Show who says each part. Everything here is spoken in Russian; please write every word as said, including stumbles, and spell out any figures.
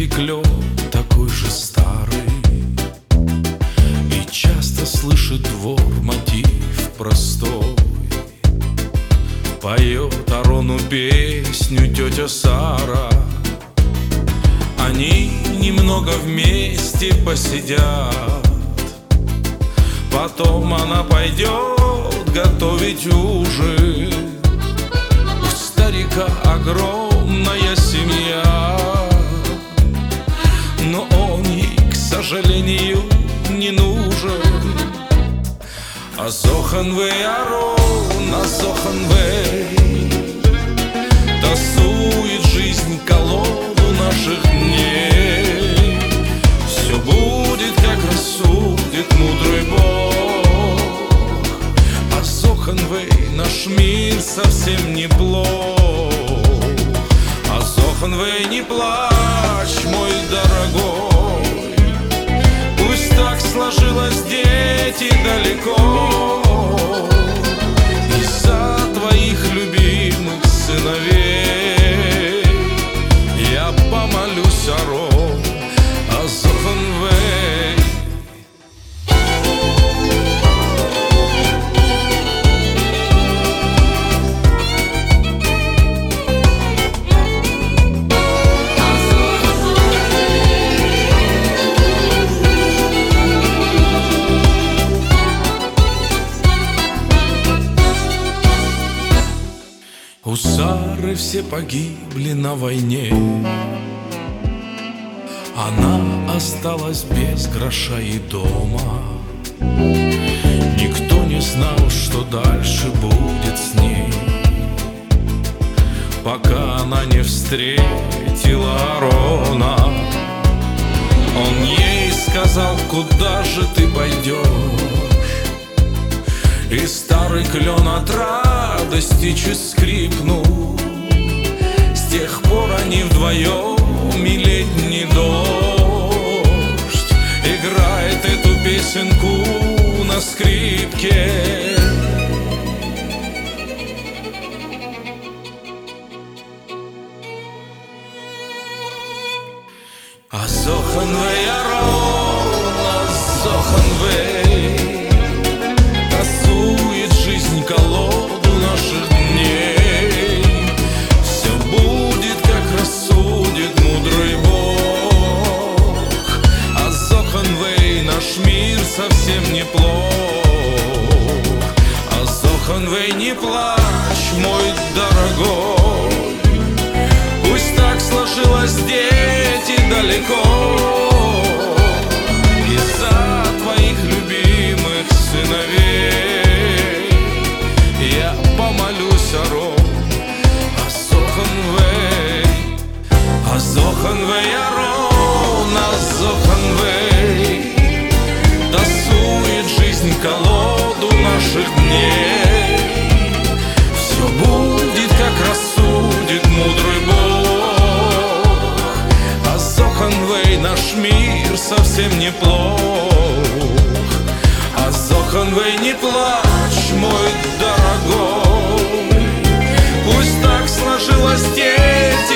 Speaker 1: старый клен, такой же старый, и часто слышит двор мотив простой. Поет Арону песню тетя Сара. Они немного вместе посидят, потом она пойдет готовить ужин. У старика огромная семья, но он ей, к сожалению, не нужен. Азоханвей Арон, Азоханвей, тасует жизнь колоду наших дней. Все будет, как рассудит мудрый Бог. Азоханвей, наш мир совсем неплох. Азоханвей, не плачь, мой дорогой, пусть так сложилось, дети далеко. Из-за твоих любимых сыновей я помолюсь, Арон, Азоханвей. У Сары все погибли на войне, она осталась без гроша и дома. Никто не знал, что дальше будет с ней, пока она не встретила Арона. Он ей сказал: куда же ты пойдешь? И старый клен от радости чуть скрипнул. С тех пор они вдвоем, и летний дождь играет эту песенку на скрипке. Азоханвей Арон, Азоханвей, тасует жизнь колоду наших дней. Все будет, как рассудит мудрый Бог. Азоханвей, наш мир совсем неплох. Азоханвей, не плачь, мой дорогой, пусть так сложилось, дети далеко. Из-за твоих любимых сыновей я помолюсь, Арон, Азоханвей. Азоханвей Арон, Азоханвей, тасует жизнь колоду наших дней. Все будет, как рассудит мудрый Бог. Азоханвей, наш мир совсем неплох. Азоханвей, не плачь, мой дорогой, пусть так сложилось, дети